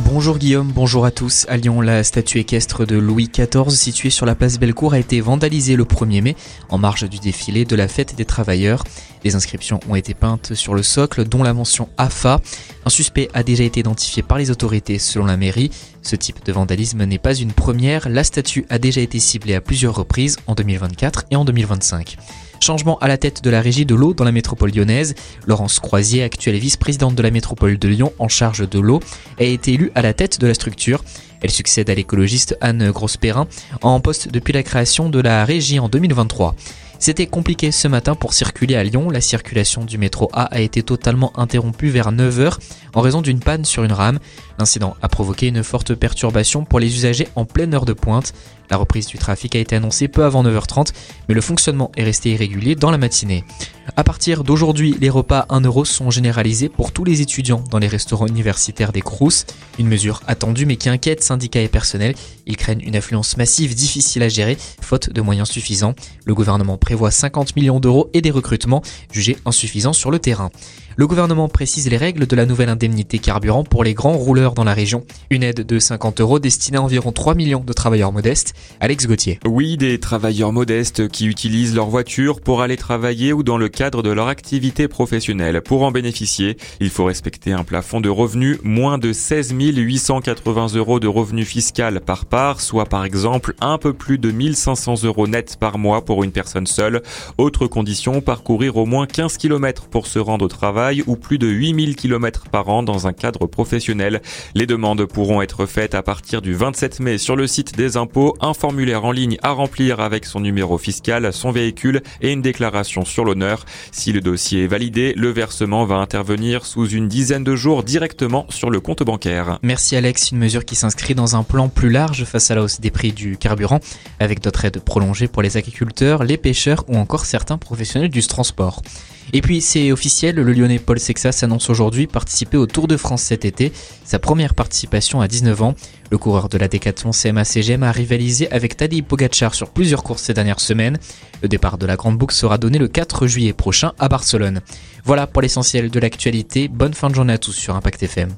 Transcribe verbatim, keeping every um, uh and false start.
Bonjour Guillaume, bonjour à tous. À Lyon, la statue équestre de Louis quatorze située sur la place Bellecour a été vandalisée le premier mai en marge du défilé de la fête des travailleurs. Les inscriptions ont été peintes sur le socle, dont la mention A F A. Un suspect a déjà été identifié par les autorités selon la mairie. Ce type de vandalisme n'est pas une première. La statue a déjà été ciblée à plusieurs reprises en deux mille vingt-quatre et en deux mille vingt-cinq. Changement à la tête de la régie de l'eau dans la métropole lyonnaise. Laurence Croisier, actuelle vice-présidente de la métropole de Lyon en charge de l'eau, a été élue à la tête de la structure. Elle succède à l'écologiste Anne Grosse-Perrin, en poste depuis la création de la régie en deux mille vingt-trois. C'était compliqué ce matin pour circuler à Lyon. La circulation du métro A a été totalement interrompue vers neuf heures en raison d'une panne sur une rame. L'incident a provoqué une forte perturbation pour les usagers en pleine heure de pointe. La reprise du trafic a été annoncée peu avant neuf heures trente, mais le fonctionnement est resté irrégulier dans la matinée. À partir d'aujourd'hui, les repas à un euro sont généralisés pour tous les étudiants dans les restaurants universitaires des Crous. Une mesure attendue mais qui inquiète syndicats et personnels. Ils craignent une affluence massive difficile à gérer, faute de moyens suffisants. Le gouvernement prévoit cinquante millions d'euros et des recrutements jugés insuffisants sur le terrain. Le gouvernement précise les règles de la nouvelle indemnité carburant pour les grands rouleurs dans la région. Une aide de cinquante euros destinée à environ trois millions de travailleurs modestes. Alex Gauthier. Oui, des travailleurs modestes qui utilisent leur voiture pour aller travailler ou dans le cadre de leur activité professionnelle. Pour en bénéficier, il faut respecter un plafond de revenus, moins de seize mille huit cent quatre-vingts euros de revenus fiscal par part, soit par exemple un peu plus de mille cinq cents euros net par mois pour une personne seule. Autre condition, parcourir au moins quinze kilomètres pour se rendre au travail ou plus de huit mille kilomètres par an dans un cadre professionnel. Les demandes pourront être faites à partir du vingt-sept mai sur le site des impôts, un formulaire en ligne à remplir avec son numéro fiscal, son véhicule et une déclaration sur l'honneur. Si le dossier est validé, le versement va intervenir sous une dizaine de jours directement sur le compte bancaire. Merci Alex, une mesure qui s'inscrit dans un plan plus large face à la hausse des prix du carburant, avec d'autres aides prolongées pour les agriculteurs, les pêcheurs ou encore certains professionnels du transport. Et puis c'est officiel, le Lyonnais Paul Sexas annonce aujourd'hui participer au Tour de France cet été, sa première participation à dix-neuf ans. Le coureur de la Décathlon C M A C G M a rivalisé avec Tadej Pogacar sur plusieurs courses ces dernières semaines. Le départ de la Grande Boucle sera donné le quatre juillet prochain à Barcelone. Voilà pour l'essentiel de l'actualité, bonne fin de journée à tous sur Impact F M.